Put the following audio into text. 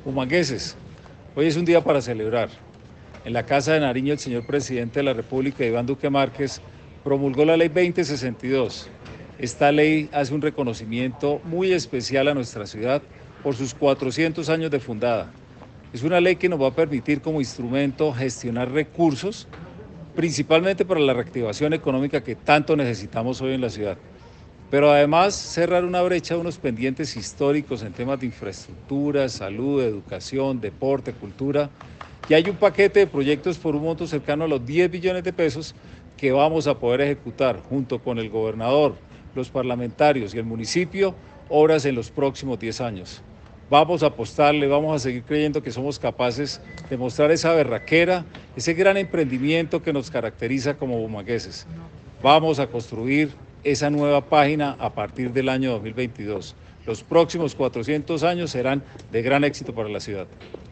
Humangueses, hoy es un día para celebrar. En la Casa de Nariño, el señor presidente de la República, Iván Duque Márquez, promulgó la Ley 2062. Esta ley hace un reconocimiento muy especial a nuestra ciudad por sus 400 años de fundada. Es una ley que nos va a permitir como instrumento gestionar recursos, principalmente para la reactivación económica que tanto necesitamos hoy en la ciudad. Pero además cerrar una brecha de unos pendientes históricos en temas de infraestructura, salud, educación, deporte, cultura. Y hay un paquete de proyectos por un monto cercano a los 10 billones de pesos que vamos a poder ejecutar junto con el gobernador, los parlamentarios y el municipio, obras en los próximos 10 años. Vamos a apostarle, vamos a seguir creyendo que somos capaces de mostrar esa berraquera, ese gran emprendimiento que nos caracteriza como bumangueses. Vamos a construir esa nueva página a partir del año 2022. Los próximos 400 años serán de gran éxito para la ciudad.